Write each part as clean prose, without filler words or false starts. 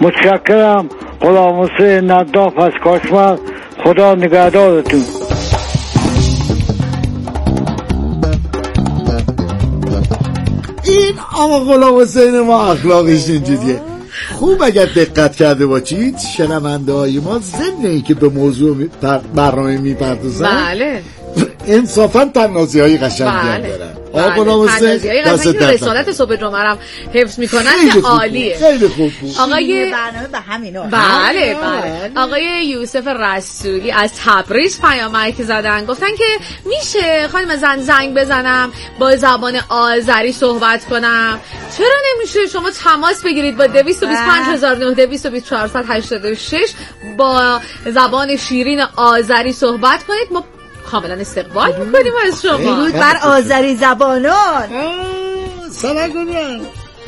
متشکرم. غلام حسین نداف از کاشمر. خدا نگهدارتون. این آقا غلام حسین ما اخلاقش اینجوریه. خوب اگر دقت کرده باشید شنونده های ما ضمن این که به موضوع برنامه میپردازن بله انصافا تنازی های قشنگی هم دارن. آقا غلام حسین دست رسالت صبح جمعه هم حفظ میکنن که عالیه. خیلی خوب بود. آقای برنامه به همینا. بله. آقای یوسف رسولی از تبریز پیامک زدن، گفتن که میشه خانم زنگ بزنم با زبان آذری صحبت کنم. چرا نمیشه؟ شما تماس بگیرید با 22522486 با زبان شیرین آذری صحبت کنید. ما کاملا استقبال میکنیم از شما. درود بر آذری زبانان. سلام کنیم.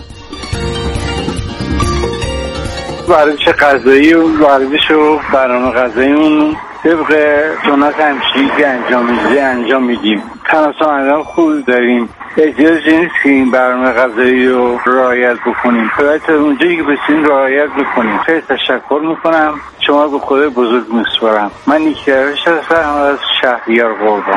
ورزش غذایی و ورزش و برنامه غذاییمون طبق سنت همیشگی انجام میدیم. تناسب اندام خوب داریم. اجازه نیست که این برنامه غذایی رو رعایت بکنیم. باید اونجایی که بسیم رعایت بکنیم. خیلی تشکر میکنم. شما به خدای بزرگ میسپارم. من نیکروش هستم از شهریار قربان.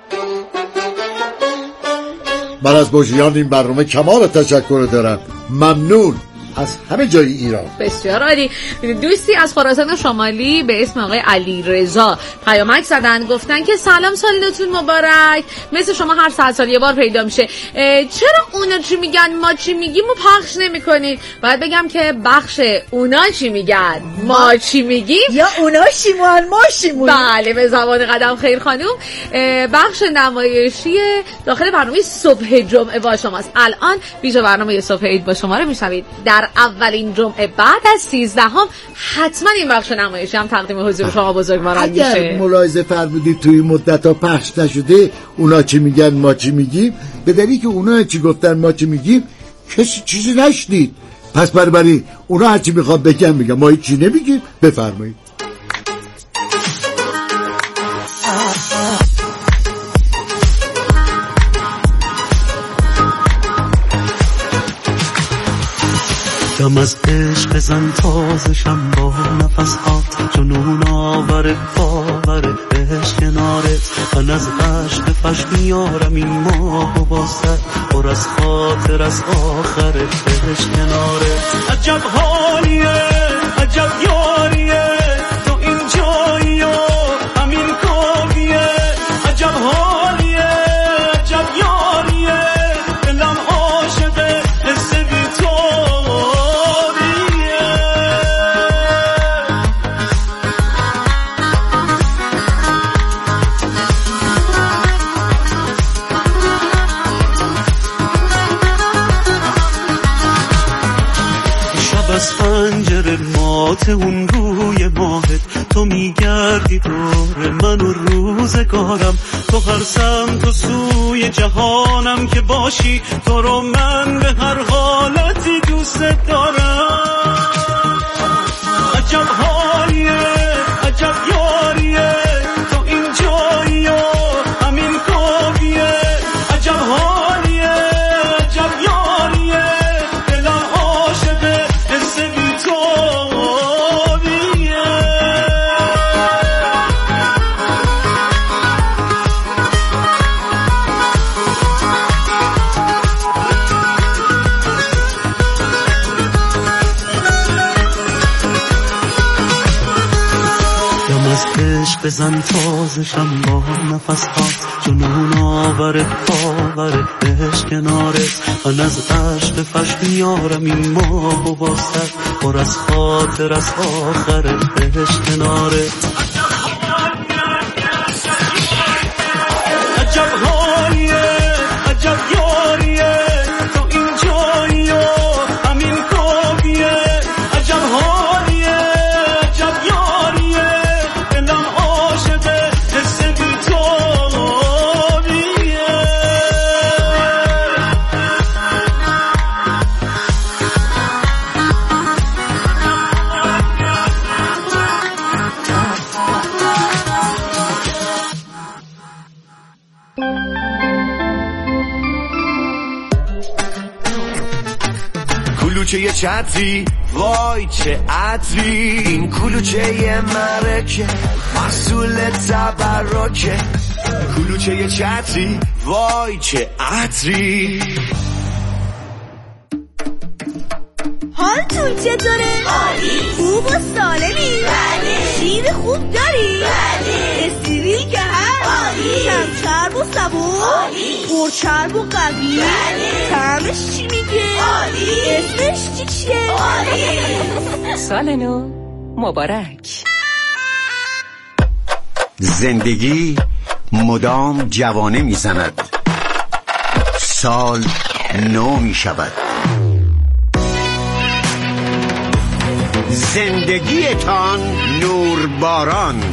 من از مجریان این برنامه کمال تشکر دارم. ممنون از همه جای ایران. بسیار عالی. دوستی از خراسان شمالی به اسم آقای علی رضا پیامک زدن، گفتن که سلام، سالتون مبارک. مثل شما هر 100 سال یه بار پیدا میشه. چرا اونا چی میگن ما چی میگیم و پخش نمی‌کنید؟ باید بگم که بخش اونا چی میگن ما چی میگیم یا اونا شیمون ما شیمون. بله به زبان قدم خیر خانم. بخش نمایشی داخل برنامه صبح جمعه با شماست. الان ویژه برنامه صبح عید با شما رو میشنوید. در اولین جمعه بعد از 13 حتما این بخش نمایشی هم تقدیم حضور شما بزرگواران میشه. اگر ملاحظه فرمودید توی مدت‌ها پخش نشده اونا چی میگن ما چی میگیم، به دلیلی که اونا چی گفتن ما چی میگیم کسی چیزی نشنید. پس برای اونا هر چی میخواد بگم ما هیچی نمیگیم. بفرمایید. دم از عشق بزن تازشم با نفس هات، جنون آور باور عشق کنارت. من از عشق فش میارم این ماه و باستر پر از خاطر از آخرت عشق کنارت. عجب حالیه عجب یاریه تو این جایی و همین کاریه. عجب حالیه عجب یاریه دلم عاشقه حس بی تو. از پنجره مات اون روی ماهت تو میگردی دور من و روزگارم. تو هر سمت و سوی جهانم که باشی تو رو من به هر حالتی دوست دارم. عجب حالیه عجب یاریه تو این جایی و همین کاریه. عجب حالیه عجب یاریه دلم عاشقه حس بی تو بیه. دم از عشق بزن تازشم با نفس هات، جنون آور باور عشق کنارت. من از عشق فش میارم این ماه و باستر پر از خاطر از آخرت عشق کنارت. عجب حالیه عجب یاریه تو این جایی و همین کاریه. عجب حالیه عجب یاریه دلم عاشقه حس بی تو بیه. کلوچه چتری وای چه عطری، این کلوچه مرکه محصول تبرکه، کلوچه چتری وای چه عطری. حالتون چطوره؟ عالی. خوب و سالمی؟ بله. شیر خوب داری؟ بله. استریل که هست؟ عالی. کم چرب و صبور؟ عالی. پرچرب و قوی؟ بله. طعمش چی میگه؟ عالی. اسمش چیه؟ عالی. سال نو مبارک. زندگی مدام جوانه میزند، سال نو میشود. زندگیتان نورباران،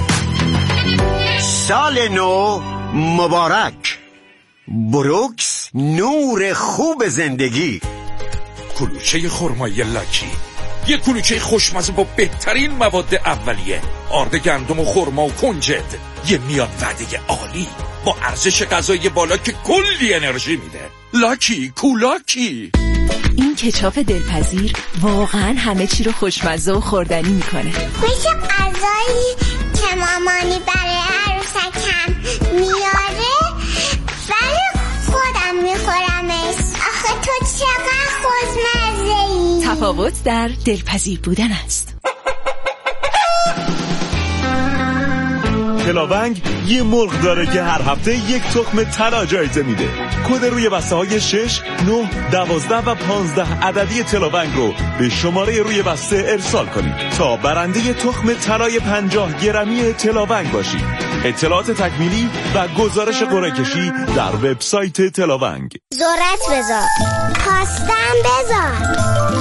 سال نو مبارک. بروکس، نور خوب زندگی. کلوچه خرمایی لاکی، یه کلوچه خوشمزه با بهترین مواد اولیه، آرد گندم و خرما و کنجد، یه میان وعده عالی با ارزش غذایی بالا که کلی انرژی میده. لاکی کولاکی. این کچاپ دلپذیر واقعا همه چی رو خوشمزه و خوردنی میکنه. میشه غذایی که مامانی برای عروسکم میاره ولی خودم میخورمش. آخه تو چقدر خوشمزه‌ای. تفاوت در دلپذیر بودن است. تلاونگ یه مرغ داره که هر هفته یک تخم طلا جایزه میده. کد روی بسته های 6, 9, 12 و 15 عددی تلاونگ رو به شماره روی بسته ارسال کنید تا برنده تخم طلای 50 گرمی تلاونگ باشید. اطلاعات تکمیلی و گزارش قرعه کشی در وبسایت تلاونگ. ذرت بذار، پاستم بذار.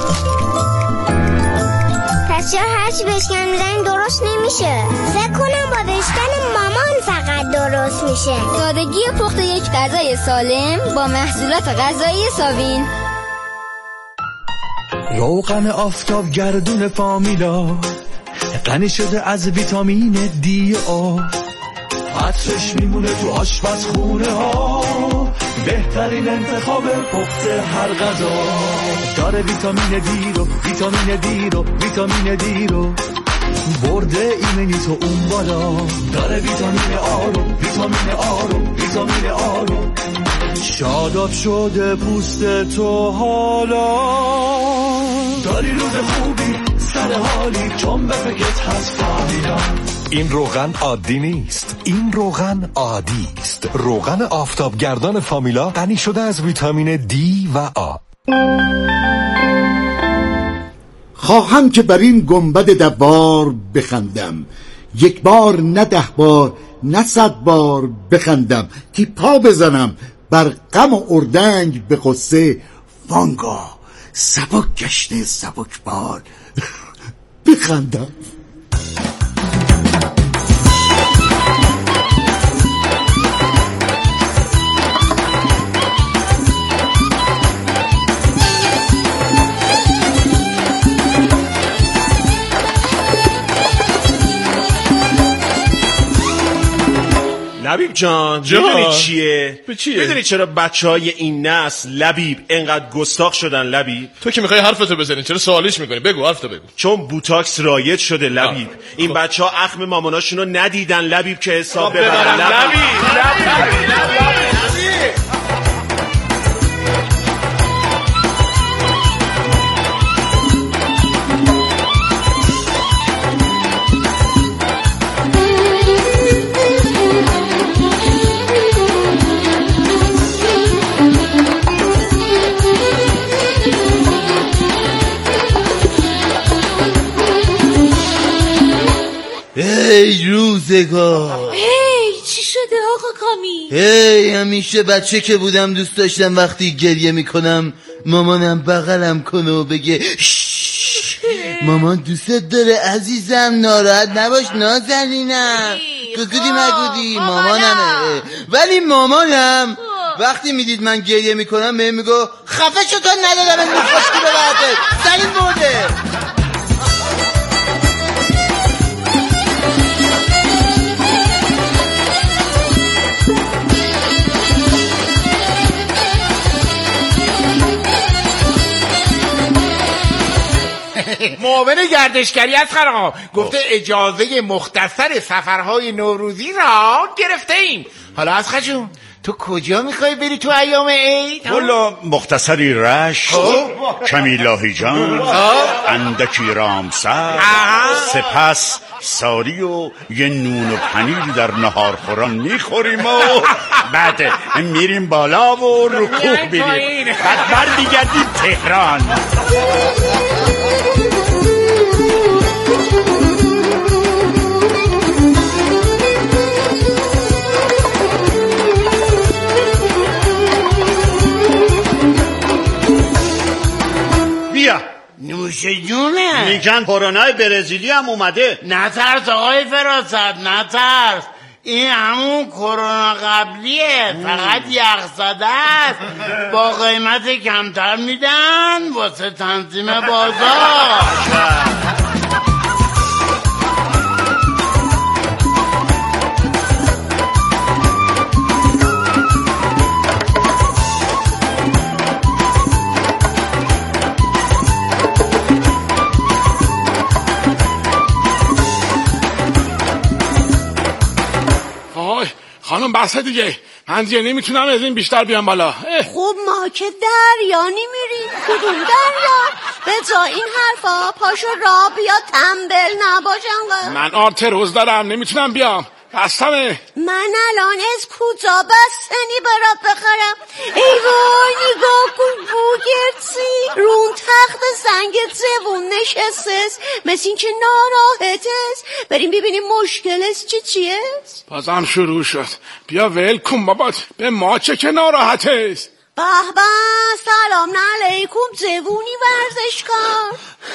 پس چرا هرچی بشکن میزنیم درست نمیشه؟ فکر کنم با بشکن مامان فقط درست میشه. سادگی پخت یک غذای سالم با محصولات غذایی ساوین. روغن آفتابگردون فامیلا غنی شده از ویتامین دی آ، عطرش میمونه تو آشپزخونه ها، بهترین انتخاب پخت هر غذا. داره ویتامین دی رو برده ایمنی تو اون بالا. داره ویتامین آ رو شاداب شده پوست تو حالا. داری روز خوبی سر حالی چون به فکرت هست فامیلا. این روغن عادی نیست، این روغن عادی است. روغن آفتابگردان فامیلا غنی شده از ویتامین دی و آ. خواهم که بر این گنبد دوار بخندم، یک بار نه 10 بار نه 100 بار بخندم، که پا بزنم بر غم و اردنگ به قصه، وانگاه سبک گشته سبک بار بخندم. لبیب جان میدونی چیه؟ میدونی چرا بچهای این نسل لبیب انقدر گستاخ شدن؟ لبیب تو که میخوای حرفتو بزنی چرا سوالیش میکنی؟ بگو حرفتو بگو. چون بوتاکس رایج شده لبیب. این بچه‌ها اخم ماماناشونو ندیدن لبیب که حساب ببرن. لبیب ای روزگار. چی شده آقا کامی؟ همیشه بچه که بودم دوست داشتم وقتی گریه میکنم مامانم بغلم کنه و بگه مامان دوستت داره عزیزم، ناراحت نباش نازنینم، گودی مگودی. مامانمه. ولی مامانم وقتی میدید من گریه میکنم بهم میگو خفه شو، تو ندادم این خوشکی به وقتت زنین برده. معاون گردشگری از خرام گفته اجازه مختصر سفرهای نوروزی را گرفته ایم. حالا از خجون تو کجا میخوای بری تو ایام عید؟ والا مختصری رشت، کمی لاهیجان، اندکی رامسر، سپس ساری و یه نون و پنیر در نهار خوران میخوریم و بعد میریم بالا و رکوع بریم، بعد برمیگردیم تهران. بیا نوش جونه. میگن کرونای برزیلی هم اومده. نترس آقای فراست، نترس. این همون کرونا قبلیه، فقط یخزده است. با قیمت کمتر میدن واسه تنظیم بازار. خانم بس دیگه، من دیگه نمیتونم از این بیشتر بیام بالا. خب ما که دریا نمیریم. کدوم دریا؟ به جا این حرفا پاشو را بیا، تنبل نباشم. من آرتروز دارم نمیتونم بیام، بستمه. من الان از کجا بستنی برات بخرم؟ ای وای نگاه کن بوگرسی رون تخت سنگ زبون نشسته است، مثل این که ناراحت است. بریم ببینیم مشکلش چیه؟ بازم شروع شد. بیا ول کن بابات، به ما چه که ناراحت است. به به، سلام علیکم جوونی ورزشکار.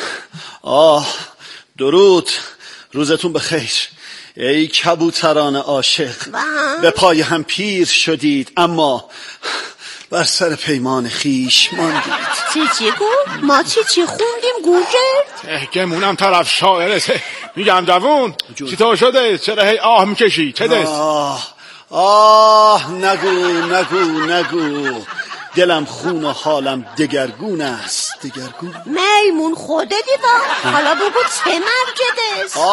درود، روزتون بخیر. ای کبوتران عاشق، به پای هم پیر شدید اما بر سر پیمان خیش ماندید. چی گفت؟ ما چی خوندیم گوگرد؟ گمونم طرف شاعرته. میگم جوون چی تو شده؟ چرا هی آه میکشی؟ چه دست؟ نگو دلم خون و حالم دگرگون است. میمون خودتی با. حالا بگو چه مرگت است؟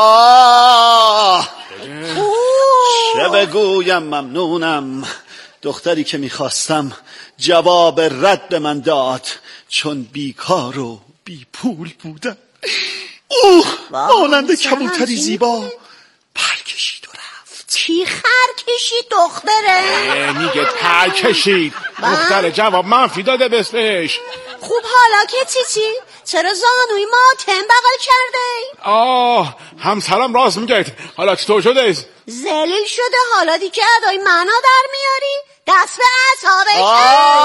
چه بگویم، ممنونم. دختری که میخواستم جواب رد به من داد، چون بیکار و بی پول بودم. مانند کبوتری زیبا پر کشید و رفت. چی خر کشید دختره؟ میگه پر کشید. دختر جواب منفی داده بستش. خوب حالا که چی؟ چرا زانوی ما بغل کرده؟ همسرم راست میگه. حالا چطور شده؟ ذلیل شده. حالا دیگه ادای معنا در میاری؟ دست به اعصابش.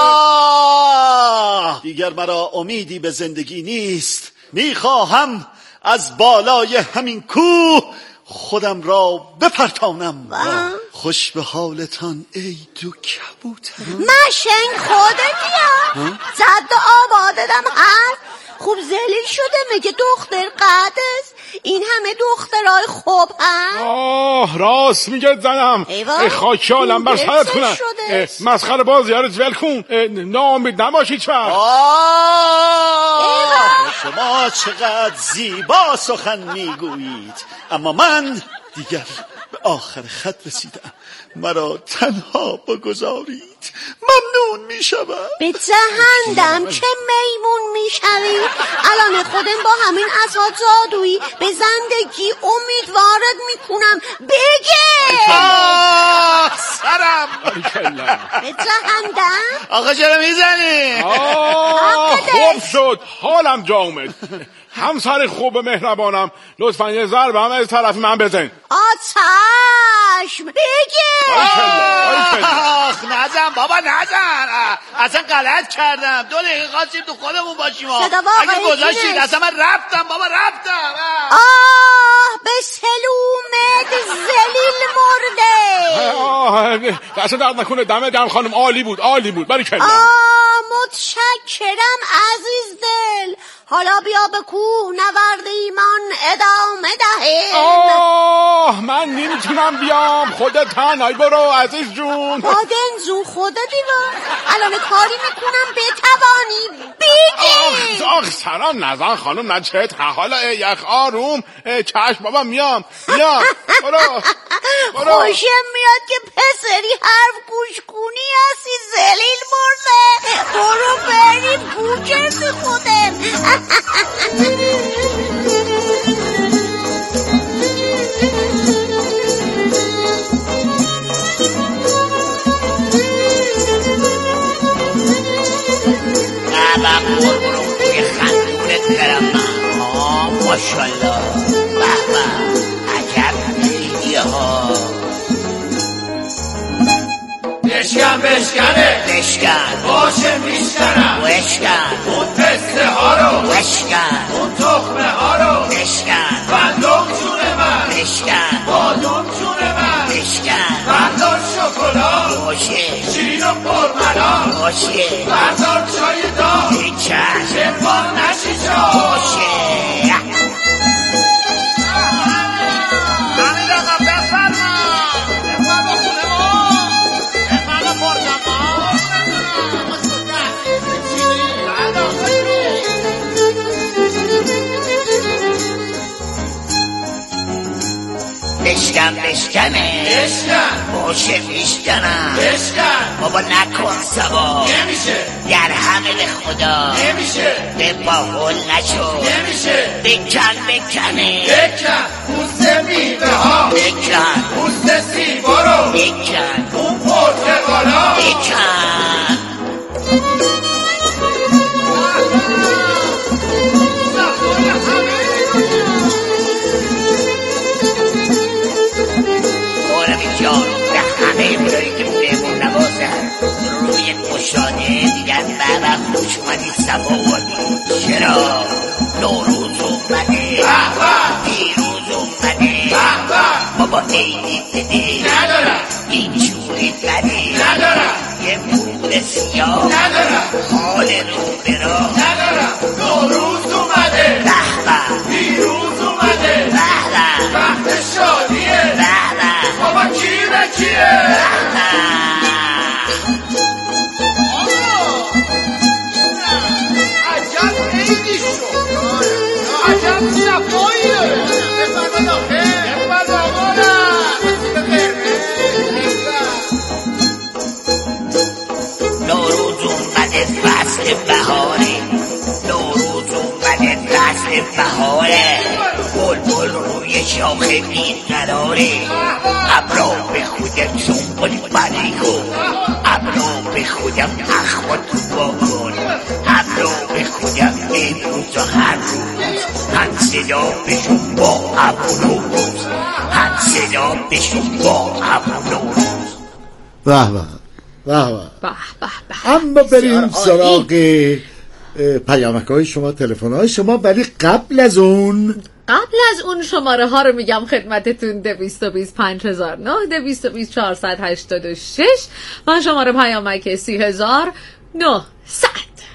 دیگر مرا امیدی به زندگی نیست. میخواهم از بالای همین کوه خودم را بپرتانم. خوش به حالتان ای دو کبوتر. مشنگ خودتی ها؟ زد آباددم هست. خوب ذلیل شده. میگه دختر قد است. این همه دخترای خوب هست. راست میگه زنم. ای خاک عالم بر سرت کنم. مسخره بازی ها رو ول کن. ناامید نباشید. شما چقدر زیبا سخن میگویید، اما من دیگر به آخر خط رسیدم. مرا تنها بگذارید، ممنون میشم. به جهنم که میمون میشوی. الان خودم با همین عصا جادویی به زندگی امیدوارت میکنم. بگه سرم به جهنم. آقا چرا میزنی؟ خوب شد، حالم جا اومد. همسر خوب مهربانم، لطفا یه ضربه هم از طرف من بزن. چشم. بگه نزن بابا نزن. اصلا غلط کردم. 2 دقیقه خواستیم تو خودمون باشیم. اگه گذاشتید اصلا من رفتم بابا. به سلومت ذلیل مرده. دست درد نکنه. دم دم خانم عالی بود باریکلا. متشکرم عزیز دل. حالا بیا به کوه نورد ایمان ادامه دهیم. من نمیتونم من بیام؟ خودت تنهایی برو عزیز جون. آدن جون خدا دیوار الان کاری میکنم بتوانی بگی. آخ سران نزن خانم نه چه حالا یخ آروم. چشم بابا میام برو. خوشم میاد که پسری حرف گوش کنی هستی زلیل مرده. برو بریم گوچه خودم. برو توی خندونت برم من. ماشالله بابا عجب میدیه ها. بشکن باشه میشکنم. بشکن اون پسته ها رو. بشکن اون تخمه ها رو. بشکن بندم چونه من. بشکن بادم چونه من. بشکن بردار شکلات باشه. شیرین و پرملات باشه. بردار چای دار. بچن چربان نشی جا. باشه. بشکن باشه میشکنم. بشکن بابا نکن سوا نمیشه. در همه به خدا نمیشه. به باحول نشو نمیشه. بکنه پوست میوه ها. بکن پوست سیبا رو. بکن اون پرتقالا. بکن جان به همه بودایی که بهمون نوازن روی گشاده دیگر بابا خوش اومدی سواری. چرا نوروز اومده پیروز اومده بابا عیدی بده ندارم. اینجوری بده ندارم. یه پول سیاه ندارم. حال رو به راه ندارم. نوروز اومده پیروز اومده وقت شادیه. بابا کی به کیه؟ عجب عیدی شد. عجب صفاییه. بفرمایید آخه بفرمایید آقا. نوروز اومده فصل بهاره. نوروز اومده فصل بهاره. بلبل روی شاخه بیقراره. ابرا به خودم سنبول بریگو. ابرا به خودم اخوات باکن. ابرا به خودم امروز و هر روز هم صدا بشون با ابرو روز. هم صدا بشون با ابرو روز. اما بریم سراغ پیامک‌های شما، تلفن‌های شما. ولی قبل از اون شماره ها رو میگم خدمتتون. 220 5009 220 486 و شماره پیامک 30900.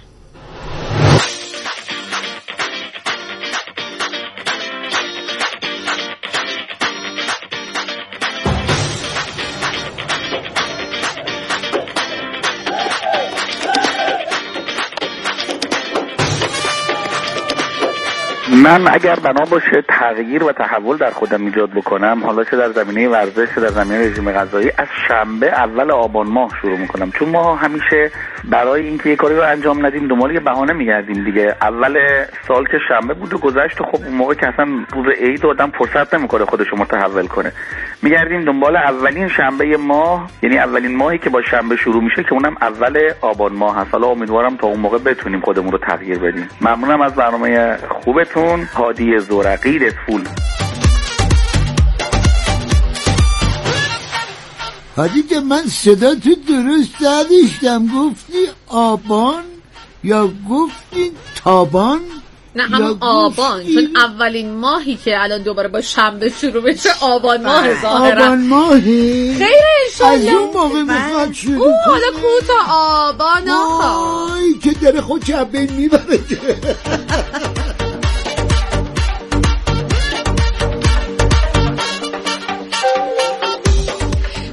من اگر بنا باشه تغییر و تحول در خودم ایجاد بکنم، حالا چه در زمینه ورزش چه در زمینه رژیم غذایی، از شنبه اول آبان ماه شروع میکنم. چون ما همیشه برای اینکه یه کاری رو انجام ندیم دنبال یه بهانه میگردیم دیگه. اول سال که شنبه بود و گذشت و خب اون موقع که اصلا روز عید آدم فرصت نمیکنه خودش رو متحول کنه، میگردیم دنبال اولین شنبه ماه، یعنی اولین ماهی که با شنبه شروع میشه که اونم اول آبان ماه هست. حالا امیدوارم تا اون موقع بتونیم خودمون رو تغییر بدیم. ممنونم از برنامه خوبتون. هادی زورقی رسفول. هادی که من صدا تو درست نداشتم. گفتی آبان یا گفتی تابان؟ نه همون آبان، چون اولین ماهی که الان دوباره با شنبه شروع بشه آبان ماه ظاهرا. آبان ماهی؟ خیره انشالله. از اون موقع میخواد شروع کنه. حالا کوتا آبان آخا که داره خود چبه میبره.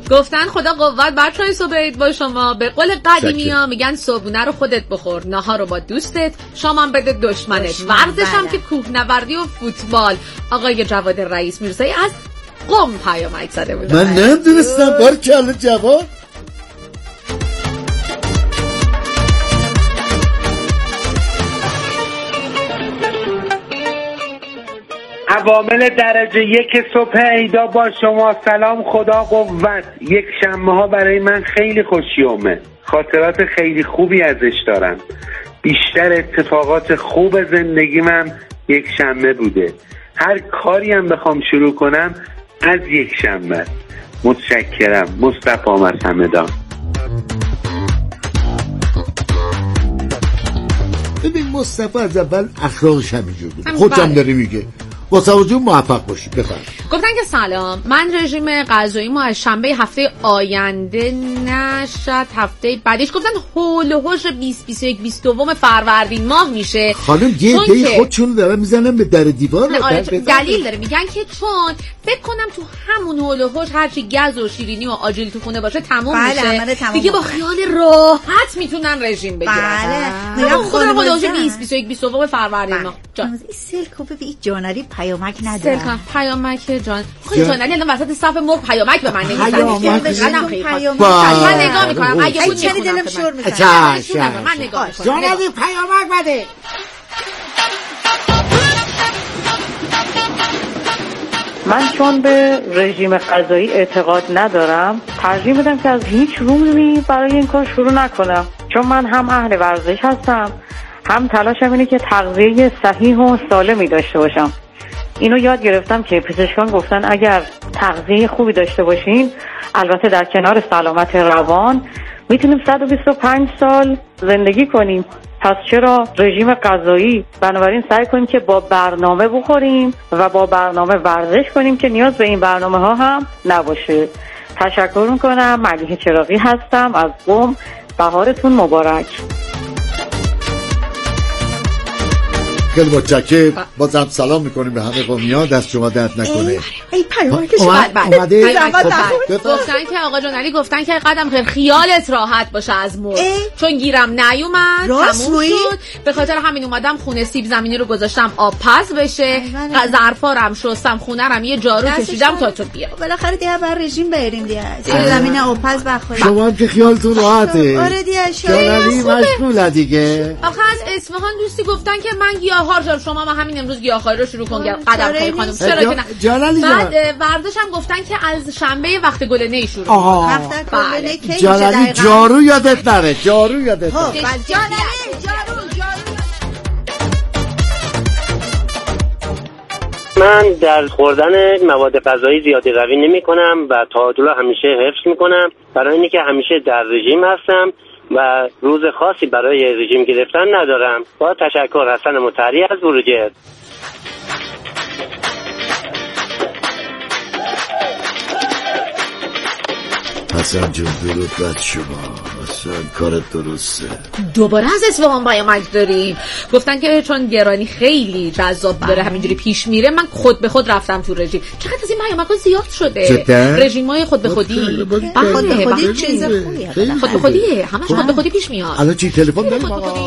گفتن خدا قوت بچهای صبح عید با شما. به قول قدیمی‌ها میگن صبحونه رو خودت بخور، نهار رو با دوستت، شام هم بده دشمنت. ورزش هم که کوهنوردی و فوتبال. آقای جواد رئیس میرزایی از قم پیامک زده بود. من نمیدونستم. بارکلا جواد. عوامل درجه 1 صبح عیدا با شما. سلام، خدا قوت. یک شنبه ها برای من خیلی خوشیومه، خاطرات خیلی خوبی ازش دارم. بیشتر اتفاقات خوب زندگیمم یک شنبه بوده. هر کاری هم بخوام شروع کنم از یک شنبه. متشکرم. مصطفی از همدان. ببین مصطفی از اول اخلاقش همینجور بود، خودم داره میگه. با توجه موفق باشی. بفرمایید. گفتن که سلام، من رژیم غذایی ما از شنبه هفته آینده نشد هفته بعدش، گفتن هول و هوش 20 21 22 فروردین ماه میشه. خانم یه دی خودشون دارن میزنن به در دیوار. دلیل داره، میگن که چون فکر کنم تو همون هول و هوش هرچی گز و شیرینی و آجیل تو خونه باشه تموم میشه دیگه، با خیال راحت میتونن رژیم بگیرن. بله میگم خودم هول و هوش 20 21 22 فروردین ماه. این سلکو ببین جانری پیامک نداره. پیامک جان خودت جانری الان وسط صف مرغ پیامک به من نمیزنه. من نگاه میکنم اگه بود چنی دلم شور میکنه. من نگاه میکنم. جانری پیامک بده. من چون به رژیم غذایی اعتقاد ندارم، ترجیح میدم که از هیچ روزی برای این کار شروع نکنم، چون من هم اهل ورزش هستم، هم تلاشم اینه که تغذیه صحیح و سالمی داشته باشم. اینو یاد گرفتم که پزشکان گفتن اگر تغذیه خوبی داشته باشین، البته در کنار سلامت روان، میتونیم 125 سال زندگی کنیم. پس چرا رژیم غذایی؟ بنابراین سعی کنیم که با برنامه بخوریم و با برنامه ورزش کنیم که نیاز به این برنامه ها هم نباشه. تشکر میکنم. ملیحه چراغی هستم از قم. بهارتون مبارک. خیلی متشکرم. بازم سلام میکنیم به همه قومیان. دست شما درد نکنه. ای پیامکش اومده. گفتن که آقا جان علی گفتن که قدم خیر خیالت راحت باشه از مرغ، چون گیرم نیومد تموم شد، به خاطر همین اومدم خونه سیب زمینی رو گذاشتم آب پز بشه، ظرفارم شستم، خونه رم یه جارو کشیدم تا تو بیا. بالاخره دیگه بر رژیم بریم دیگه. سیب زمینی آب پز بخوریم. شما هم که خیالتون راحته. آره دیگه جانلی مشغوله دیگه. آخه از اصفهان دوستی گفتن که من گیاهخوار شدم، شما ما همین امروز گیاهخواری رو شروع کن. قدم خیر خانم چرا که نه. جانلی بعد ورزشم گفتن که از شنبه وقت گلنه شروع کنیم. وقت گلنه کی میشه؟ جانلی جارو یادت نره. جارو یادت نره. من در خوردن مواد غذایی زیادی روی نمی کنم و تعادل همیشه حفظ می کنم، برای اینکه همیشه در رژیم هستم و روز خاصی برای رژیم گرفتن ندارم. با تشکر. حسن مطهری از بروجرد. حسن جون درود بر شما. اصلا کارت درسته. دوباره از اصفهان پیامک داریم. گفتن که چون گرانی خیلی جذاب داره همینجوری پیش میره، من خود به خود رفتم تو رژیم. چقدر از این پیامک‌ها زیاد شده. رژیم‌های خود به خودی. خود به خودی چیز خوبیه. خود به خودیه. همش خود به خودی پیش میاد. الان چی تلفن داریم؟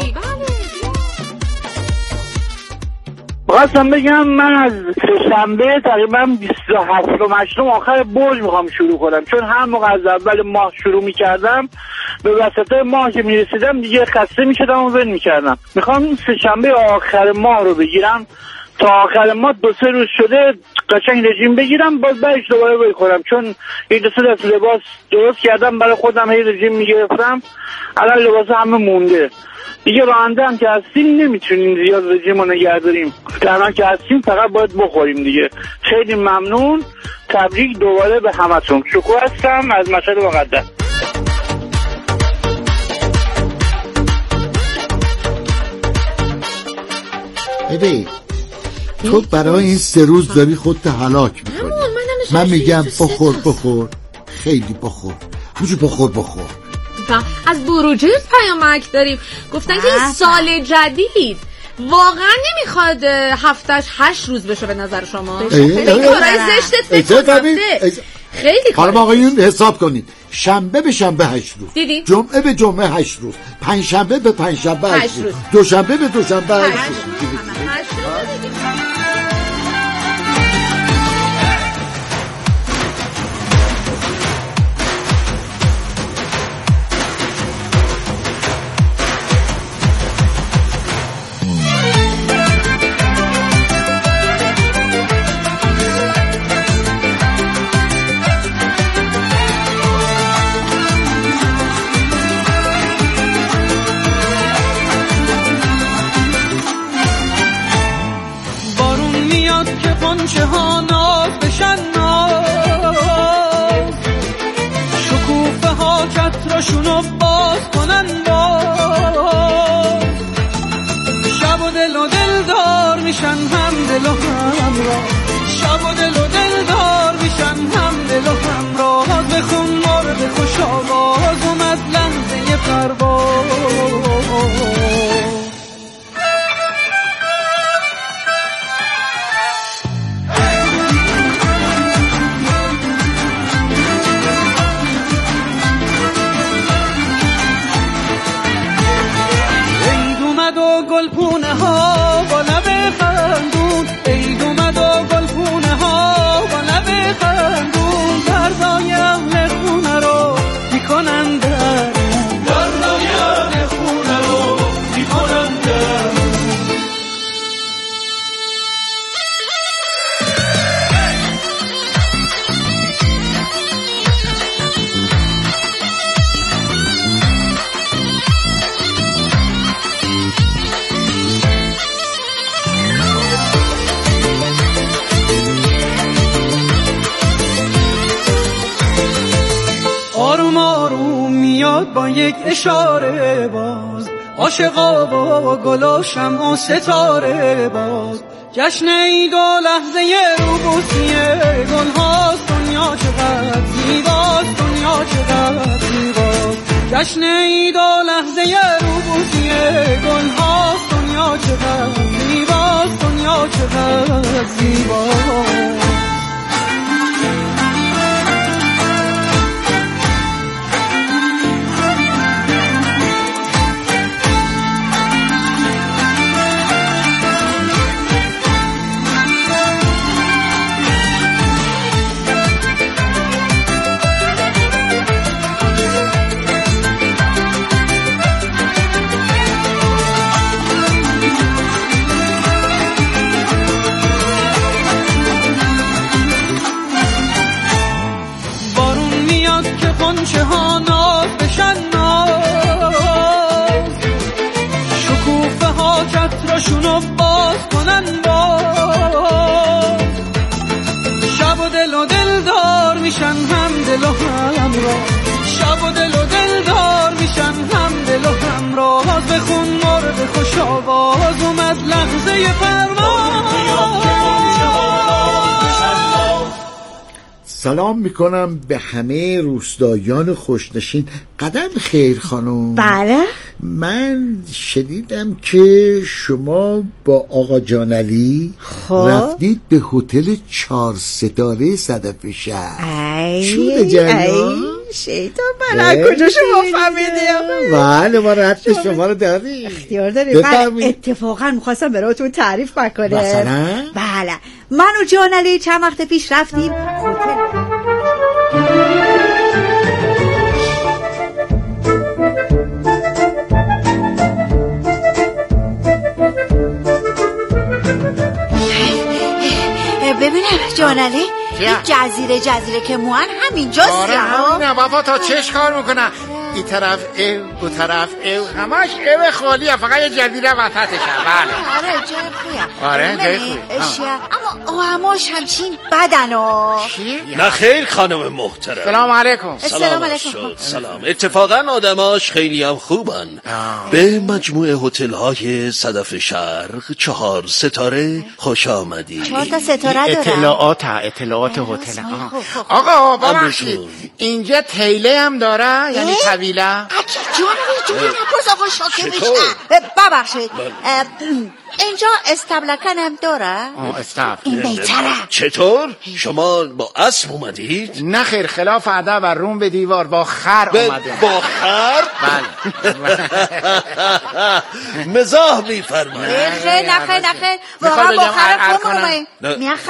خواستم بگم من از شنبه تقریبا 27 آخر برج میخوام شروع کنم، چون هر موقع از اول ماه شروع میکردم به وسط ماه که میرسیدم دیگه خسته میشدم و ول میکردم. میخوام شنبه آخر ماه رو بگیرم تا آخر ماه 2-3 روز شده قشنگ رژیم بگیرم، باز بعدش دوباره بخورم، چون یه 2-3 دست لباس درست کردم برای خودم، هی رژیم میگرفتم، الان لباس همه مونده دیگه. راننده هم که هستیم نمیتونیم زیاد رژیم رو نگه داریم، تنها که هستیم فقط باید بخوریم دیگه. خیلی ممنون. تبریک دوباره به همتون. شکوه هستم از مشهد مقدس. ببین تو برای این 3 روز داری خودت هلاک میکنی. من میگم بخور خیلی بخور، همچون بخور. از بروجرد پیامک داریم. گفتن که این سال جدید واقعا نمیخواد هفتش 8 روز بشه به نظر شما؟ کارهای زشتت خیلی حالا آقایون حساب کنید، شنبه به شنبه 8 روز، دیدیم؟ جمعه به جمعه 8 روز، پنجشنبه به پنجشنبه 8 روز، دوشنبه به دوشنبه 8 روز. قنچه ها ناز بشن ناز، شکوفه ها چترشونو باز کنن باز، شب و دل دار میشن هم دل و هم را، شب و دل دار میشن هم دل و هم را. بخون مرد خوش آواز اومد لنزه پرواز. گلپونه ها با لب خندون، عید اومد و گلپونه ها با لب خندون، دردای اهل خونه رو میکنن درون، دردای اهل خونه رو میکنن درون. آروم آروم میاد با یک اشاره باز، عاشقا و گل و شمع و ستاره باز، جشن عید و لحظه روبوسی گل هاست، دنیا چقدر زیباست، دنیا چقدر زیباست، جشن عید و لحظه روبوسی گل هاست، دنیا چقدر زیباست، دنیا چقدر زیباست. قنچه ها ناز بشن ناز، شکوفه ها چترشونو باز کنن باز، شب و دل دار میشن هم دل و هم را، شب و دل دار میشن هم دل و هم را. بخون مرد خوش آواز اومد لحظه پرواز. سلام میکنم به همه روستایان خوشنشین. قدم خیر خانم. بله. من شنیدم که شما با آقا جانعلی رفتید به هتل 4 ستاره صدف شهر. شوره جانم. شیطان من از کجا شما فهمیدی؟ بله ما رد شما رو داریم. اختیار داریم. من اتفاقا میخواستم براتون تعریف بکنم. مثلا؟ بله من و جانعلی چند وقت پیش رفتیم هتل. ببینم جانعلی این جزیره که موان همینجاست. آره همینه بابا تا چش کار میکنن، این طرف او طرف او همش او خالیه، فقط یه جزیره وسطشه. بله آره جای خوبیه. آره جای خوبیه اما هماش همچین بدن. نه خیر خانم محترم. سلام علیکم. سلام علیکم. سلام. اتفاقا آدماش خیلی هم خوبن. به مجموعه هتل های صدف شرق 4 ستاره خوش آمدید. 4 تا ستاره دارم. اطلاعات هتل. آقا ببخشید اینجا تیله هم داره؟ یعنی طویله؟ جون نپرس آقا شاکر بیشتر. ببخشید اینجا استبلکنم داره؟ استبل این بیتره. چطور؟ شما با اسب اومدید؟ نه خیر، خلاف ادب و روم به دیوار با خر اومده. با خر؟ بله. مزاح میفرمایید؟ نه خیر واقعا با خر